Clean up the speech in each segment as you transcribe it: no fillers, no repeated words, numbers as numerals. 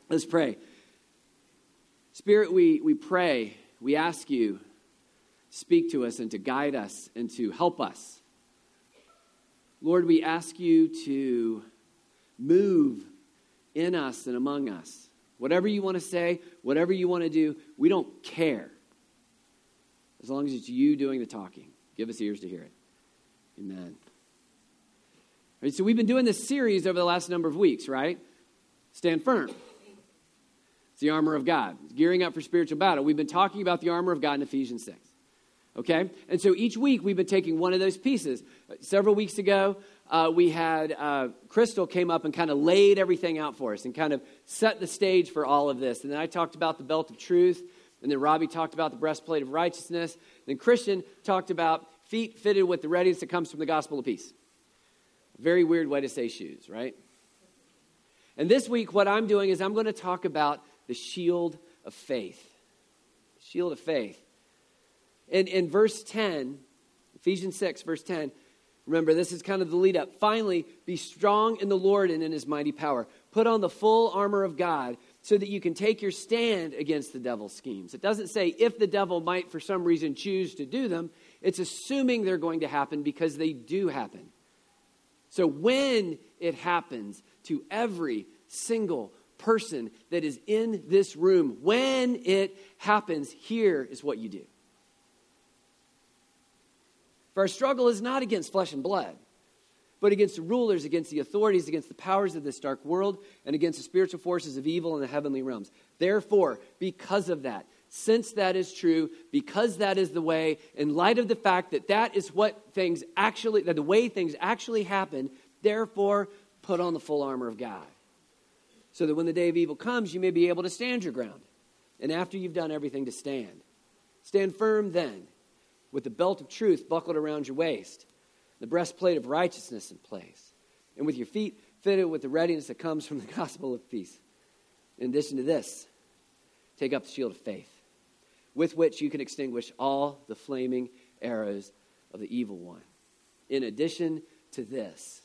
Let's pray. Spirit, we pray, we ask you, speak to us and to guide us and to help us. Lord, we ask you to move in us and among us. Whatever you want to say, whatever you want to do, we don't care. As long as it's you doing the talking. Give us ears to hear it. Amen. All right, so we've been doing this series over the last number of weeks, right? Stand firm. It's the armor of God. It's gearing up for spiritual battle. We've been talking about the armor of God in Ephesians 6. Okay? And so each week we've been taking one of those pieces. Several weeks ago, we had Crystal came up and kind of laid everything out for us and kind of set the stage for all of this. And then I talked about the belt of truth. And then Robbie talked about the breastplate of righteousness. Then Christian talked about feet fitted with the readiness that comes from the gospel of peace. Very weird way to say shoes, right? And this week what I'm doing is I'm going to talk about the shield of faith. Shield of faith. In verse 10, Ephesians 6, verse 10, remember, this is kind of the lead up. Finally, be strong in the Lord and in his mighty power. Put on the full armor of God so that you can take your stand against the devil's schemes. It doesn't say if the devil might for some reason choose to do them. It's assuming they're going to happen because they do happen. So when it happens to every single person that is in this room, when it happens, here is what you do. For our struggle is not against flesh and blood, but against the rulers, against the authorities, against the powers of this dark world, and against the spiritual forces of evil in the heavenly realms. Therefore, because of that, since that is true, because that is the way, in light of the fact that that is what things actually, that the way things actually happen, therefore, put on the full armor of God. So that when the day of evil comes, you may be able to stand your ground. And after you've done everything to stand, stand firm then, with the belt of truth buckled around your waist, the breastplate of righteousness in place, and with your feet fitted with the readiness that comes from the gospel of peace. In addition to this, take up the shield of faith, with which you can extinguish all the flaming arrows of the evil one. In addition to this,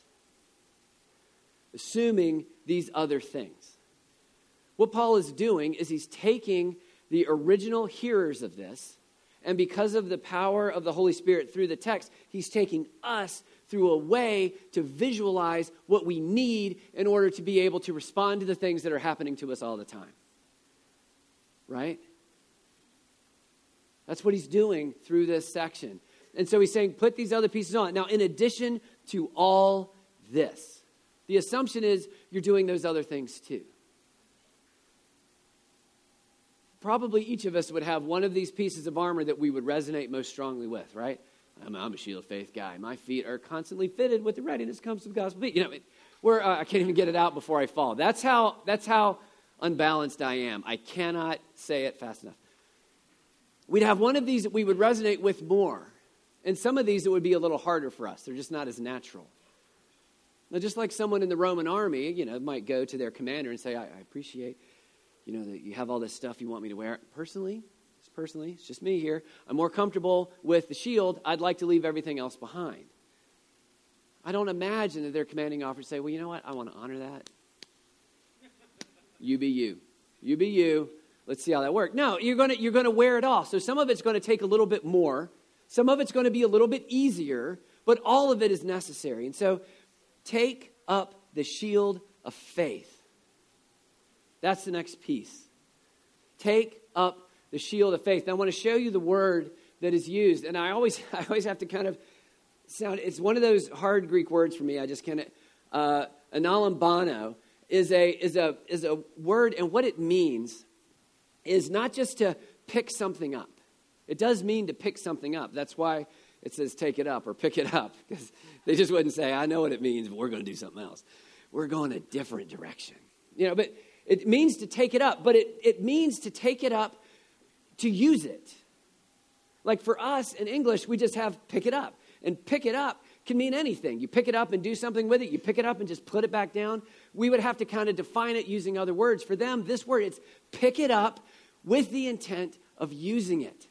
assuming these other things. What Paul is doing is he's taking the original hearers of this, and because of the power of the Holy Spirit through the text, he's taking us through a way to visualize what we need in order to be able to respond to the things that are happening to us all the time. Right? That's what he's doing through this section. And so he's saying, put these other pieces on. Now, in addition to all this, the assumption is you're doing those other things too. Probably each of us would have one of these pieces of armor that we would resonate most strongly with, right? I'm a shield of faith guy. My feet are constantly fitted with the readiness that comes from the gospel. You know, I can't even get it out before I fall. That's how unbalanced I am. I cannot say it fast enough. We'd have one of these that we would resonate with more. And some of these it would be a little harder for us. They're just not as natural. Now, just like someone in the Roman army, might go to their commander and say, I appreciate, that you have all this stuff you want me to wear. Personally, it's just me here. I'm more comfortable with the shield. I'd like to leave everything else behind. I don't imagine that their commanding officer say, well, you know what? I want to honor that. You be you. You be you. Let's see how that works. No, you're going to wear it off. So some of it's going to take a little bit more. Some of it's going to be a little bit easier, but all of it is necessary. And so take up the shield of faith. That's the next piece. Take up the shield of faith. Now, I want to show you the word that is used. And I always have to kind of sound, it's one of those hard Greek words for me. I just can't, analambano is a word, and what it means is not just to pick something up. It does mean to pick something up. That's why it says take it up or pick it up, because they just wouldn't say, I know what it means, but we're going to do something else. We're going a different direction. But it means to take it up, but it means to take it up to use it. Like for us in English, we just have pick it up. And pick it up can mean anything. You pick it up and do something with it. You pick it up and just put it back down. We would have to kind of define it using other words. For them, this word, it's pick it up with the intent of using it.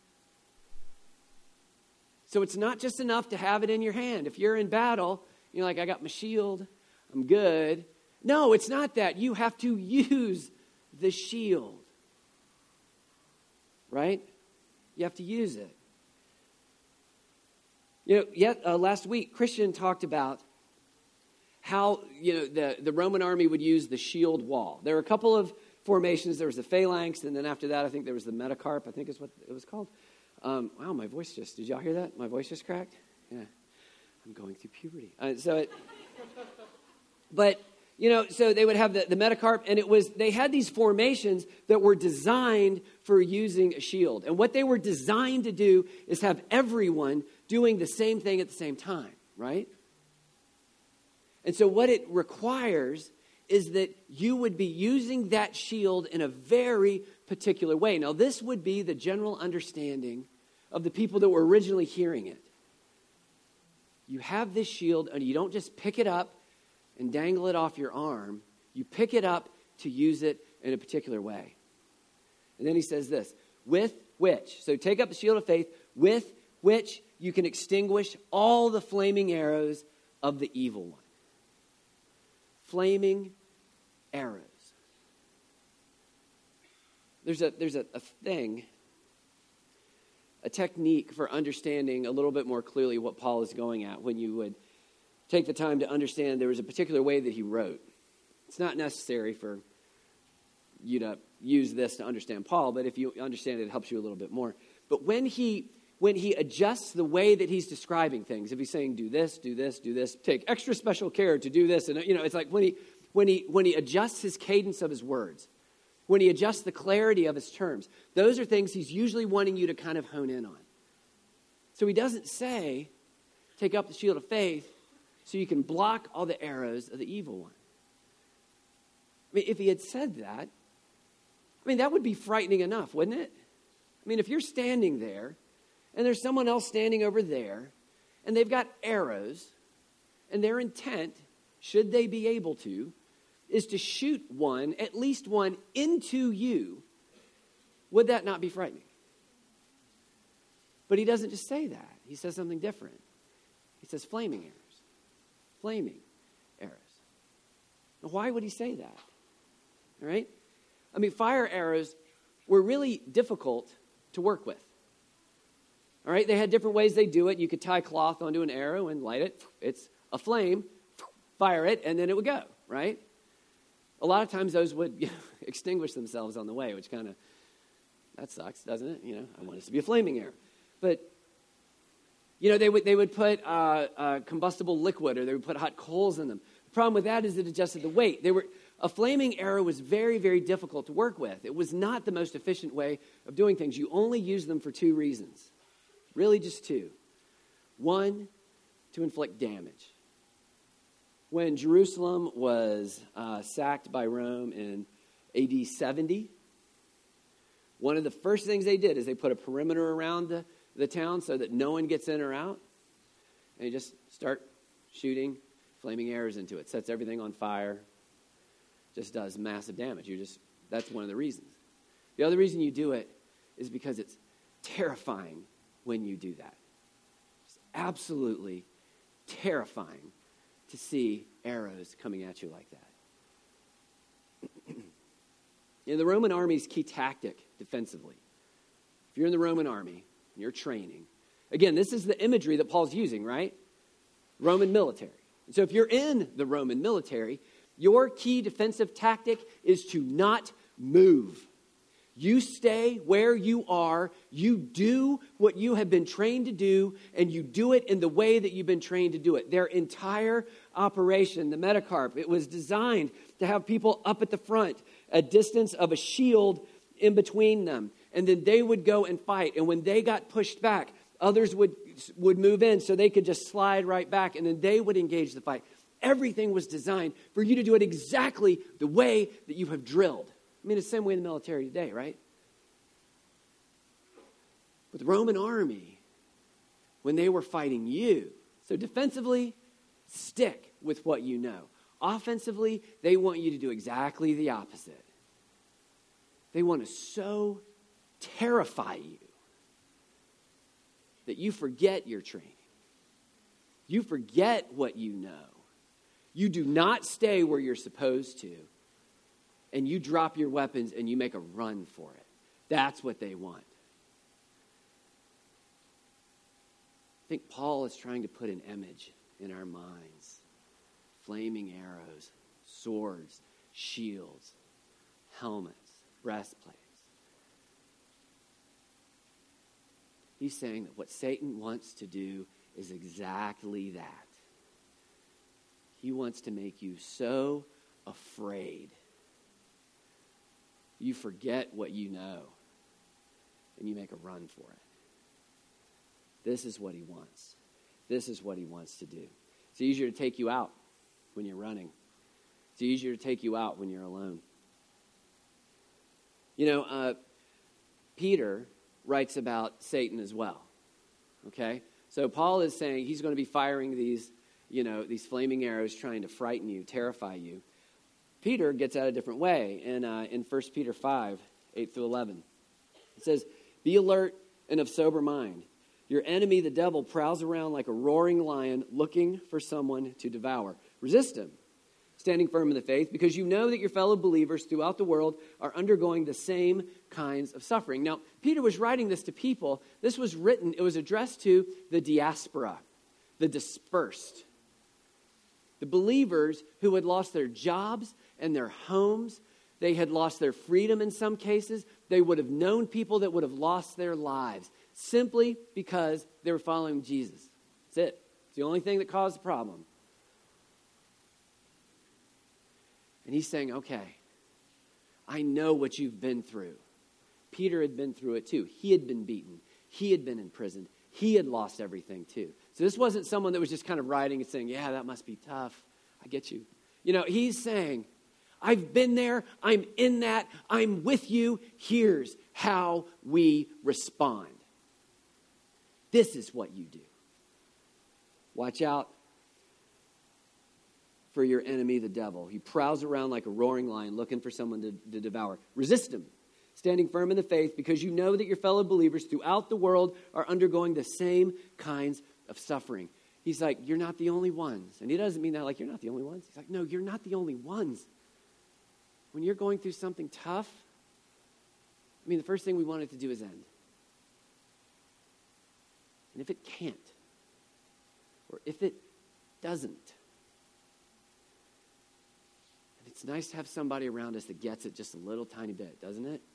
So it's not just enough to have it in your hand. If you're in battle, you're like, I got my shield, I'm good. No, it's not that. You have to use the shield. Right? You have to use it. Last week, Christian talked about how, the Roman army would use the shield wall. There were a couple of formations. There was the phalanx, and then after that, I think there was the metacarp, I think is what it was called. Wow, my voice did y'all hear that? My voice just cracked? Yeah, I'm going through puberty. So they would have the metacarp, and they had these formations that were designed for using a shield. And what they were designed to do is have everyone doing the same thing at the same time, right? And so what it requires is that you would be using that shield in a very particular way. Now, this would be the general understanding of the people that were originally hearing it. You have this shield, and you don't just pick it up and dangle it off your arm. You pick it up to use it in a particular way. And then he says this, with which, so take up the shield of faith, with which you can extinguish all the flaming arrows of the evil one. Flaming arrows. There's a thing, a technique for understanding a little bit more clearly what Paul is going at when you would take the time to understand there was a particular way that he wrote. It's not necessary for you to use this to understand Paul, but if you understand it, it helps you a little bit more. But when he adjusts the way that he's describing things, if he's saying do this, take extra special care to do this, and it's like when he adjusts his cadence of his words, when he adjusts the clarity of his terms, those are things he's usually wanting you to kind of hone in on. So he doesn't say, take up the shield of faith so you can block all the arrows of the evil one. I mean, if he had said that, that would be frightening enough, wouldn't it? If you're standing there, and there's someone else standing over there, and they've got arrows, and their intent, should they be able to, is to shoot one, at least one, into you, would that not be frightening? But he doesn't just say that. He says something different. He says flaming arrows. Flaming arrows. Now, why would he say that? All right? Fire arrows were really difficult to work with. All right? They had different ways they do it. You could tie cloth onto an arrow and light it. It's a flame, fire it, and then it would go, right? A lot of times those would extinguish themselves on the way, which kind of, that sucks, doesn't it? I want it to be a flaming arrow. But, they would put combustible liquid, or they would put hot coals in them. The problem with that is it adjusted the weight. A flaming arrow was very, very difficult to work with. It was not the most efficient way of doing things. You only use them for two reasons. Really just two. One, to inflict damage. When Jerusalem was sacked by Rome in AD 70, one of the first things they did is they put a perimeter around the town so that no one gets in or out. And you just start shooting flaming arrows into it. Sets everything on fire. Just does massive damage. That's one of the reasons. The other reason you do it is because it's terrifying when you do that. It's absolutely terrifying to see arrows coming at you like that. The Roman army's key tactic defensively. If you're in the Roman army and you're training, again, this is the imagery that Paul's using, right? Roman military. And so if you're in the Roman military, your key defensive tactic is to not move. You stay where you are, you do what you have been trained to do, and you do it in the way that you've been trained to do it. Their entire operation, the metacarp, it was designed to have people up at the front, a distance of a shield in between them. And then they would go and fight. And when they got pushed back, others would move in so they could just slide right back, and then they would engage the fight. Everything was designed for you to do it exactly the way that you have drilled. It's the same way in the military today, right? But the Roman army, when they were fighting you, so defensively, stick with what you know. Offensively, they want you to do exactly the opposite. They want to so terrify you that you forget your training. You forget what you know. You do not stay where you're supposed to. and you drop your weapons and you make a run for it. That's what they want. I think Paul is trying to put an image in our minds. Flaming arrows, swords, shields, helmets, breastplates. He's saying that what Satan wants to do is exactly that. He wants to make you so afraid. You forget what you know, and you make a run for it. This is what he wants. This is what he wants to do. It's easier to take you out when you're running. It's easier to take you out when you're alone. You know, Peter writes about Satan as well. Okay? So Paul is saying he's going to be firing these flaming arrows trying to frighten you, terrify you. Peter gets out a different way in 1 Peter 5, 8 through 11. It says, "Be alert and of sober mind. Your enemy, the devil, prowls around like a roaring lion looking for someone to devour. Resist him, standing firm in the faith, because you know that your fellow believers throughout the world are undergoing the same kinds of suffering." Now, Peter was writing this to people. This was written, it was addressed to the diaspora, the dispersed, the believers who had lost their jobs and their homes. They had lost their freedom in some cases. They would have known people that would have lost their lives simply because they were following Jesus. That's it. It's the only thing that caused the problem. And he's saying, okay, I know what you've been through. Peter had been through it too. He had been beaten. He had been imprisoned. He had lost everything too. So this wasn't someone that was just kind of writing and saying, yeah, that must be tough. I get you. You know, he's saying, I've been there. I'm in that. I'm with you. Here's how we respond. This is what you do. Watch out for your enemy, the devil. He prowls around like a roaring lion looking for someone to devour. Resist him, standing firm in the faith, because you know that your fellow believers throughout the world are undergoing the same kinds of suffering. He's like, you're not the only ones. And he doesn't mean that like you're not the only ones. He's like, no, you're not the only ones. When you're going through something tough, I mean, the first thing we want it to do is end. And if it can't, or if it doesn't, and it's nice to have somebody around us that gets it just a little tiny bit, doesn't it?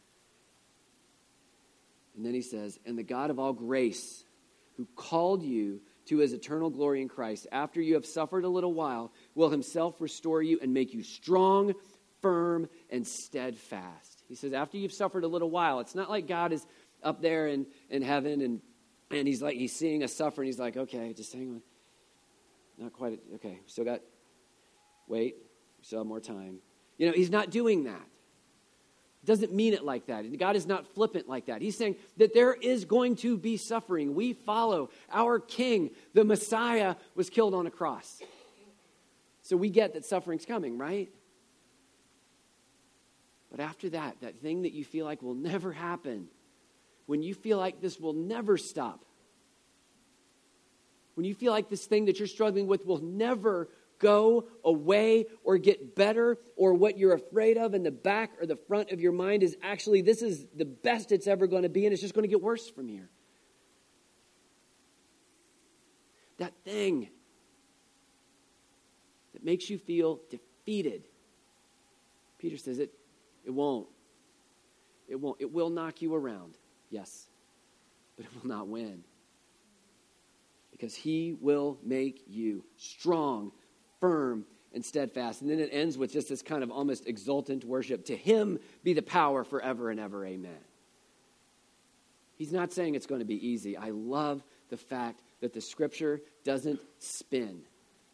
And then he says, and the God of all grace, who called you to his eternal glory in Christ, after you have suffered a little while, will himself restore you and make you strong, firm, and steadfast. He says, after you've suffered a little while, it's not like God is up there in heaven and he's seeing us suffer and he's like, okay, just hang on. Not quite, okay, wait, we still have more time. You know, he's not doing that. Doesn't mean it like that. God is not flippant like that. He's saying that there is going to be suffering. We follow our King. The Messiah was killed on a cross. So we get that suffering's coming, right? But after that thing that you feel like will never happen, when you feel like this will never stop, when you feel like this thing that you're struggling with will never go away or get better, or what you're afraid of in the back or the front of your mind is actually, this is the best it's ever going to be, and it's just going to get worse from here. That thing that makes you feel defeated, Peter says it won't. It won't. It will knock you around, yes, but it will not win. Because he will make you strong, firm, and steadfast. And then it ends with just this kind of almost exultant worship. To him be the power forever and ever. Amen. He's not saying it's going to be easy. I love the fact that the scripture doesn't spin.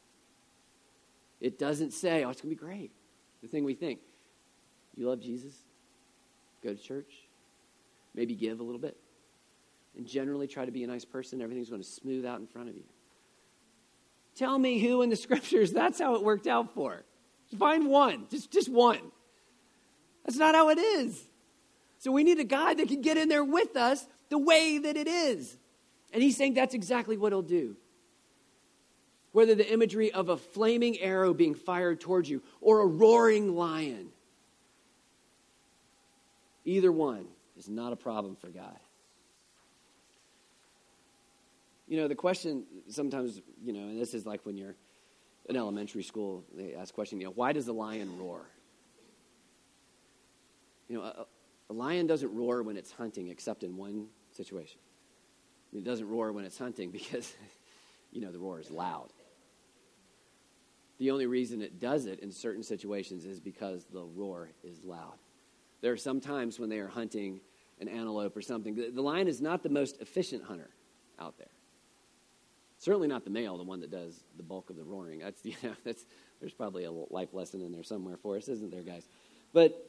It doesn't say, oh, it's going to be great. The thing we think. You love Jesus? Go to church? Maybe give a little bit. And generally try to be a nice person. Everything's going to smooth out in front of you. Tell me who in the scriptures that's how it worked out for. Find one. Just one. That's not how it is. So we need a God that can get in there with us the way that it is. And he's saying that's exactly what he'll do. Whether the imagery of a flaming arrow being fired towards you or a roaring lion, Either one is not a problem for God. The question sometimes, and this is like when you're in elementary school, they ask the question, why does a lion roar? A lion doesn't roar when it's hunting, except in one situation. It doesn't roar when it's hunting because, the roar is loud. The only reason it does it in certain situations is because the roar is loud. There are some times when they are hunting an antelope or something. The lion is not the most efficient hunter out there. Certainly not the male, the one that does the bulk of the roaring. There's probably a life lesson in there somewhere for us, isn't there, guys? But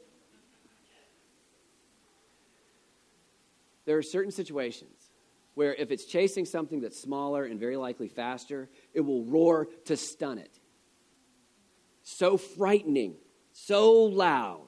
there are certain situations where if it's chasing something that's smaller and very likely faster, it will roar to stun it. So frightening, so loud,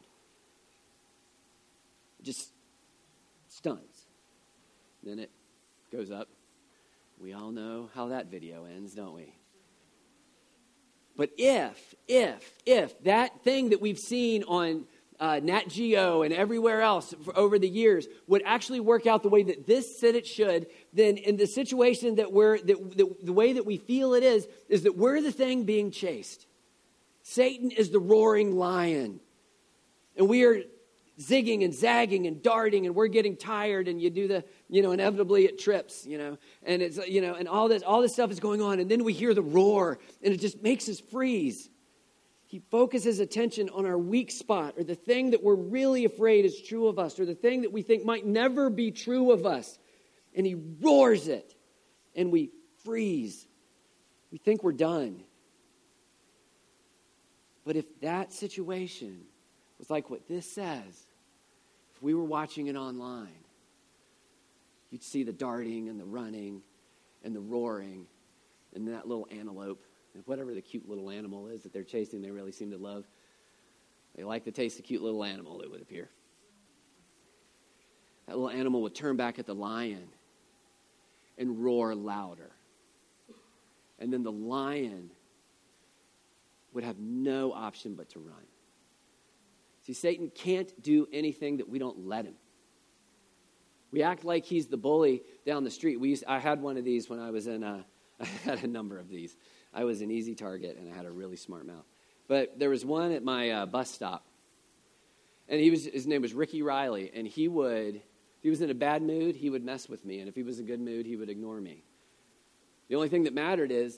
it just stuns. Then it goes up. We all know how that video ends, don't we? But if that thing that we've seen on Nat Geo and everywhere else over the years would actually work out the way that this said it should, then in the situation that the way that we feel it is that we're the thing being chased. Satan is the roaring lion. And we are zigging and zagging and darting, and we're getting tired, and you do the, inevitably it trips, and it's, and all this stuff is going on, and then we hear the roar, and it just makes us freeze. He focuses attention on our weak spot, or the thing that we're really afraid is true of us, or the thing that we think might never be true of us, and he roars it, and we freeze. We think we're done. But if that situation was like what this says, if we were watching it online, you'd see the darting and the running and the roaring and that little antelope and whatever the cute little animal is that they're chasing, they really seem to love. They like to taste the cute little animal, it would appear. That little animal would turn back at the lion and roar louder. And then the lion would have no option but to run. See, Satan can't do anything that we don't let him. We act like he's the bully down the street. I had one of these when I was in, I had a number of these. I was an easy target, and I had a really smart mouth. But there was one at my bus stop, and his name was Ricky Riley, and if he was in a bad mood, he would mess with me, and if he was in a good mood, he would ignore me. The only thing that mattered is,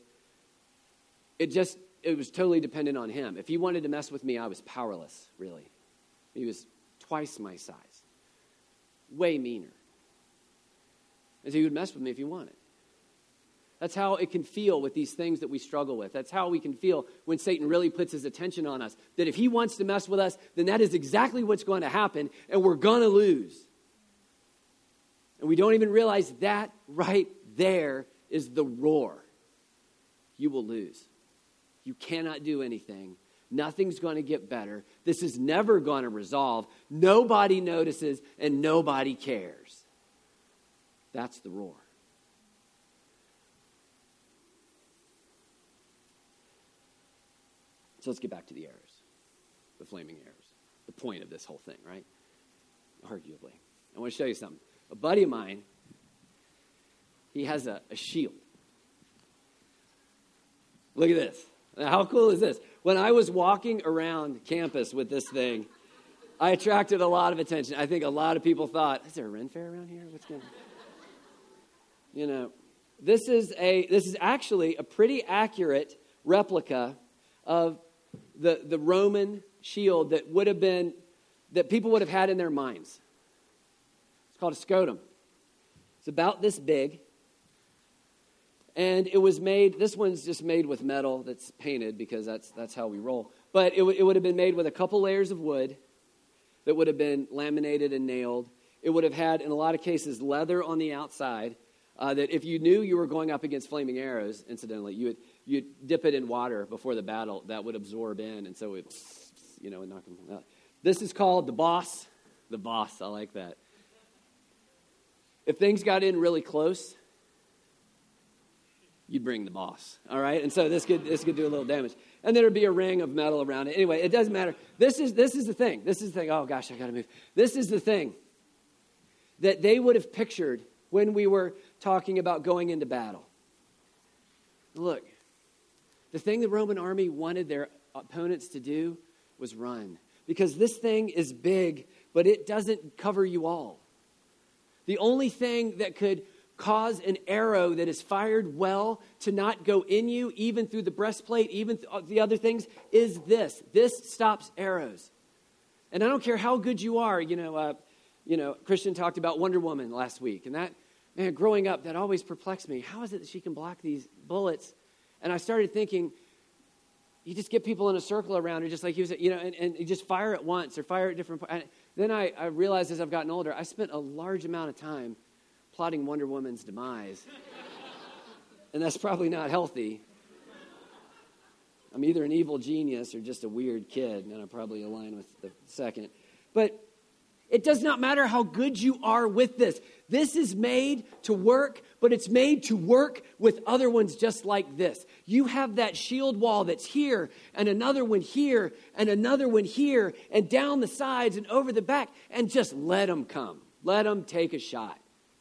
it was totally dependent on him. If he wanted to mess with me, I was powerless, really. He was twice my size, way meaner. And so he would mess with me if he wanted. That's how it can feel with these things that we struggle with. That's how we can feel when Satan really puts his attention on us. That if he wants to mess with us, then that is exactly what's going to happen, and we're going to lose. And we don't even realize that right there is the roar. You will lose. You cannot do anything. Nothing's going to get better. This is never going to resolve. Nobody notices and nobody cares. That's the roar. So let's get back to the arrows, the flaming arrows, the point of this whole thing, right? Arguably. I want to show you something. A buddy of mine, he has a shield. Look at this. How cool is this? When I was walking around campus with this thing, I attracted a lot of attention. I think a lot of people thought, is there a Ren Fair around here? What's going on? This is actually a pretty accurate replica of the Roman shield that people would have had in their minds. It's called a scutum. It's about this big. And it was made, this one's just made with metal that's painted because that's how we roll. But it would have been made with a couple layers of wood that would have been laminated and nailed. It would have had, in a lot of cases, leather on the outside that if you knew you were going up against flaming arrows, incidentally, you'd dip it in water before the battle. That would absorb in, and so it would knock them out. This is called the boss. The boss, I like that. If things got in really close, you'd bring the boss, all right? And so this could do a little damage. And there'd be a ring of metal around it. Anyway, it doesn't matter. This is the thing. This is the thing. Oh, gosh, I got to move. This is the thing that they would have pictured when we were talking about going into battle. Look, the thing the Roman army wanted their opponents to do was run. Because this thing is big, but it doesn't cover you all. The only thing that could cause an arrow that is fired well to not go in you, even through the breastplate, even the other things, is this. This stops arrows. And I don't care how good you are. Christian talked about Wonder Woman last week. And that, man, growing up, that always perplexed me. How is it that she can block these bullets? And I started thinking, you just get people in a circle around her, just like he was, and you just fire at once or fire at different points. Then I realized as I've gotten older, I spent a large amount of time plotting Wonder Woman's demise. And that's probably not healthy. I'm either an evil genius or just a weird kid, and I probably align with the second. But it does not matter how good you are with this. This is made to work, but it's made to work with other ones just like this. You have that shield wall that's here, and another one here, and another one here, and down the sides and over the back, and just let them come. Let them take a shot.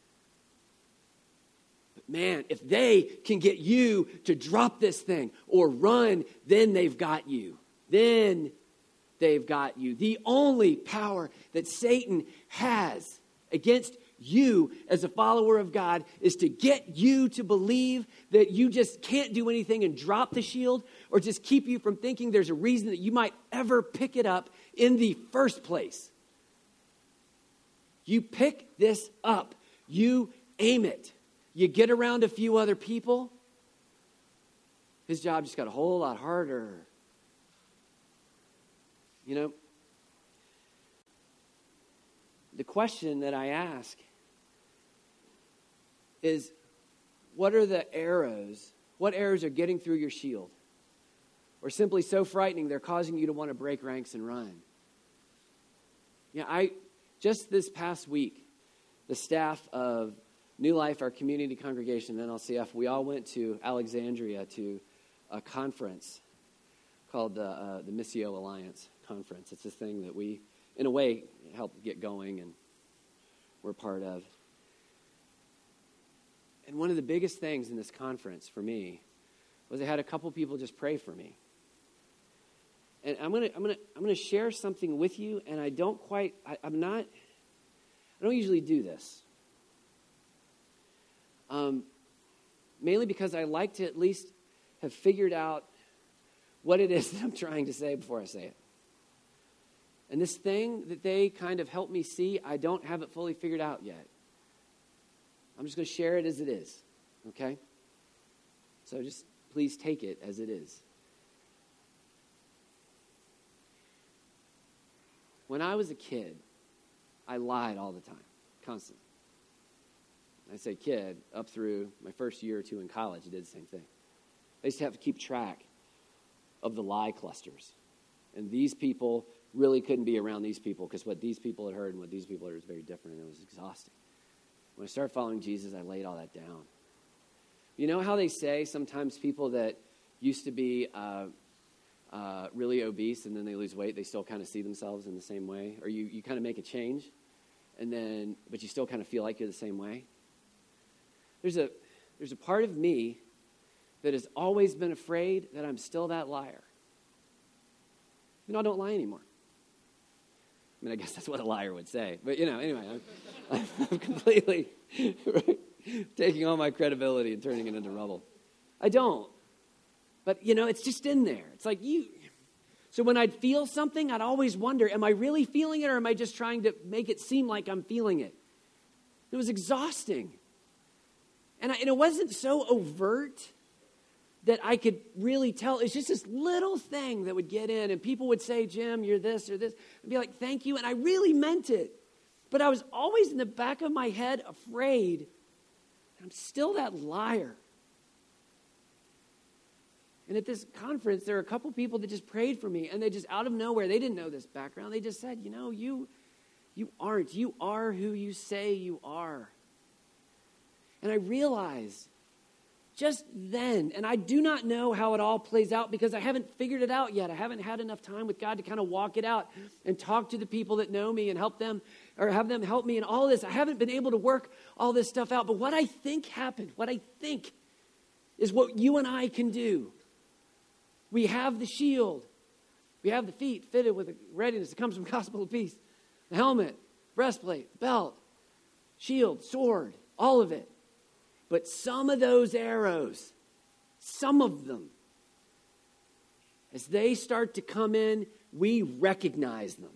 But man, if they can get you to drop this thing or run, then they've got you. Then they've got you. The only power that Satan has against you as a follower of God is to get you to believe that you just can't do anything and drop the shield, or just keep you from thinking there's a reason that you might ever pick it up in the first place. You pick this up. You aim it. You get around a few other people. His job just got a whole lot harder. The question that I ask is, what are the arrows? What arrows are getting through your shield? Or simply so frightening, they're causing you to want to break ranks and run. Just this past week, the staff of New Life, our community congregation, and NLCF, we all went to Alexandria to a conference called the Missio Alliance Conference. It's this thing that we, in a way, helped get going and we're part of. And one of the biggest things in this conference for me was I had a couple people just pray for me. And I'm gonna share something with you, and I don't usually do this. Mainly because I like to at least have figured out what it is that I'm trying to say before I say it. And this thing that they kind of helped me see, I don't have it fully figured out yet. I'm just going to share it as it is, okay? So just please take it as it is. When I was a kid, I lied all the time, constantly. I say kid, up through my first year or two in college, I did the same thing. I used to have to keep track of the lie clusters. And these people really couldn't be around these people because what these people had heard and what these people heard was very different, and it was exhausting. When I started following Jesus, I laid all that down. You know how they say sometimes people that used to be really obese and then they lose weight, they still kind of see themselves in the same way? Or you kind of make a change, but you still kind of feel like you're the same way? There's a part of me that has always been afraid that I'm still that liar. I don't lie anymore. I guess that's what a liar would say. But, anyway, I'm completely taking all my credibility and turning it into rubble. I don't. But, it's just in there. It's like you. So when I'd feel something, I'd always wonder, am I really feeling it, or am I just trying to make it seem like I'm feeling it? It was exhausting. And it wasn't so overt that I could really tell. It's just this little thing that would get in, and people would say, Jim, you're this or this. I'd be like, thank you, and I really meant it. But I was always in the back of my head afraid that I'm still that liar. And at this conference, there were a couple people that just prayed for me, and they just, out of nowhere, they didn't know this background. They just said, you aren't. You are who you say you are. And I realized just then. And I do not know how it all plays out because I haven't figured it out yet. I haven't had enough time with God to kind of walk it out and talk to the people that know me and help them or have them help me in all this. I haven't been able to work all this stuff out. But what I think happened, what I think is what you and I can do. We have the shield. We have the feet fitted with a readiness that comes from gospel of peace. The helmet, breastplate, belt, shield, sword, all of it. But some of those arrows, some of them, as they start to come in, we recognize them.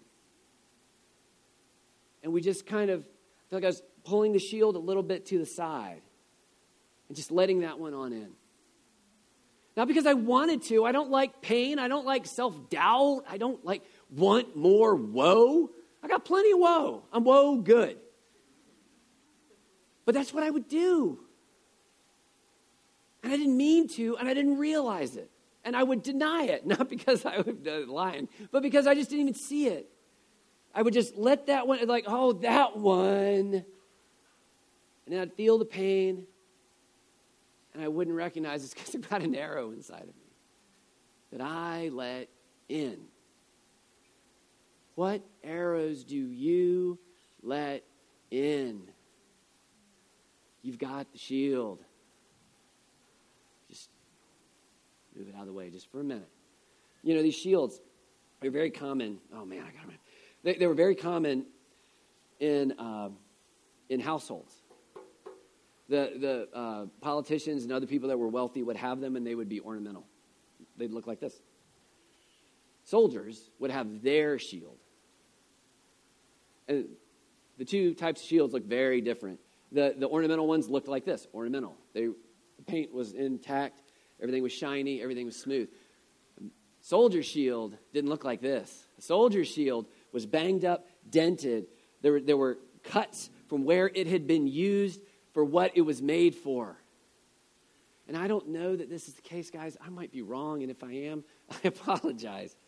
And we just kind of, I feel like I was pulling the shield a little bit to the side and just letting that one on in. Not because I wanted to. I don't like pain. I don't like self-doubt. I don't like want more woe. I got plenty of woe. I'm woe good. But that's what I would do. And I didn't mean to, and I didn't realize it. And I would deny it, not because I was lying, but because I just didn't even see it. I would just let that one, like, oh, that one. And then I'd feel the pain, and I wouldn't recognize it's because I've got an arrow inside of me that I let in. What arrows do you let in? You've got the shield. Just move it out of the way just for a minute. You know, these shields are very common. Oh, man, I got to remember. They were very common in households. The politicians and other people that were wealthy would have them, and they would be ornamental. They'd look like this. Soldiers would have their shield. And the two types of shields look very different. The ornamental ones looked like this, ornamental. The paint was intact, everything was shiny, everything was smooth. Soldier's shield didn't look like this. A soldier's shield was banged up, dented. There were cuts from where it had been used for what it was made for. And I don't know that this is the case, guys. I might be wrong, and if I am, I apologize.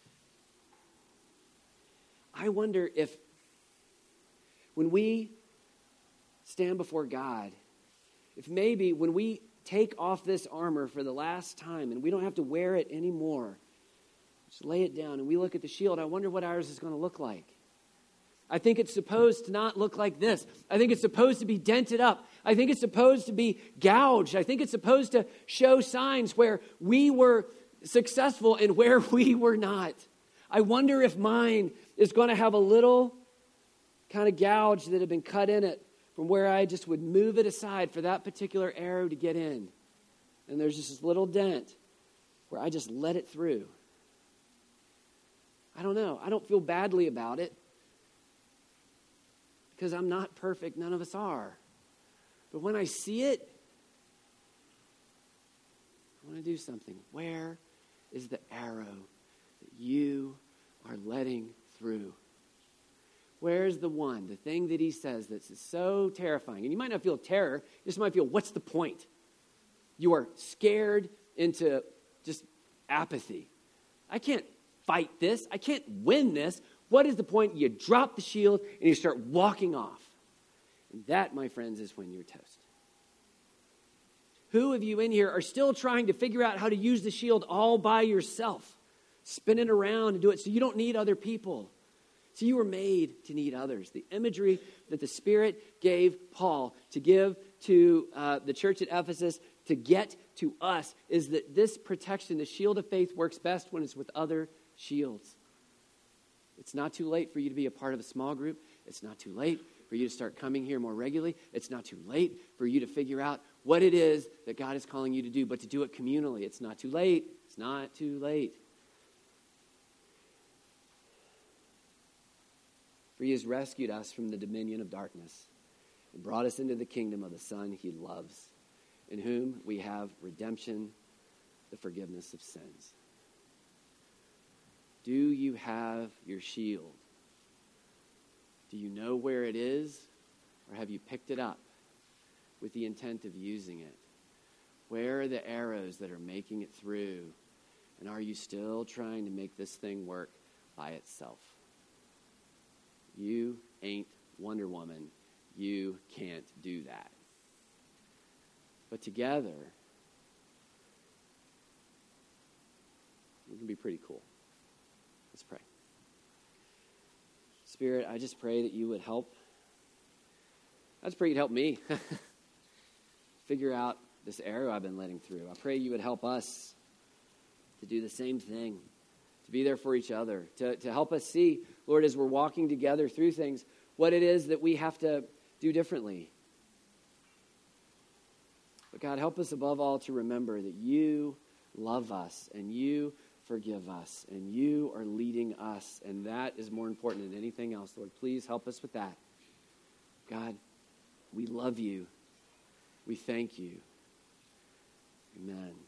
I wonder if when we stand before God, if maybe when we take off this armor for the last time and we don't have to wear it anymore, just lay it down and we look at the shield, I wonder what ours is going to look like. I think it's supposed to not look like this. I think it's supposed to be dented up. I think it's supposed to be gouged. I think it's supposed to show signs where we were successful and where we were not. I wonder if mine is going to have a little kind of gouge that had been cut in it from where I just would move it aside for that particular arrow to get in. And there's just this little dent where I just let it through. I don't know. I don't feel badly about it because I'm not perfect. None of us are. But when I see it, I want to do something. Where is the arrow that you are letting through? Where's the one, the thing that he says that's so terrifying? And you might not feel terror. You just might feel, what's the point? You are scared into just apathy. I can't fight this. I can't win this. What is the point? You drop the shield and you start walking off. And that, my friends, is when you're toast. Who of you in here are still trying to figure out how to use the shield all by yourself? Spin it around and do it so you don't need other people. So you were made to need others. The imagery that the Spirit gave Paul to give to the church at Ephesus, to get to us, is that this protection, the shield of faith, works best when it's with other shields. It's not too late for you to be a part of a small group. It's not too late for you to start coming here more regularly. It's not too late for you to figure out what it is that God is calling you to do, but to do it communally. It's not too late. It's not too late. For he has rescued us from the dominion of darkness and brought us into the kingdom of the Son he loves, in whom we have redemption, the forgiveness of sins. Do you have your shield? Do you know where it is, or have you picked it up with the intent of using it? Where are the arrows that are making it through? And are you still trying to make this thing work by itself? You ain't Wonder Woman. You can't do that. But together, It can be pretty cool. Let's pray. Spirit, I just pray that you would help. I just pray you'd help me figure out this arrow I've been letting through. I pray you would help us to do the same thing, to be there for each other, to help us see, Lord, as we're walking together through things, what it is that we have to do differently. But God, help us above all to remember that you love us and you forgive us and you are leading us, and that is more important than anything else. Lord, please help us with that. God, we love you. We thank you. Amen.